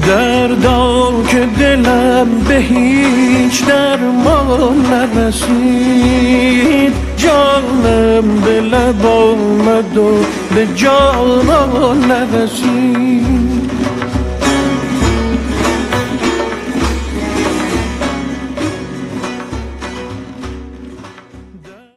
دردا که دلم به هیچ درمان نرسید، جانم به لب آمد و به جانان نرسید.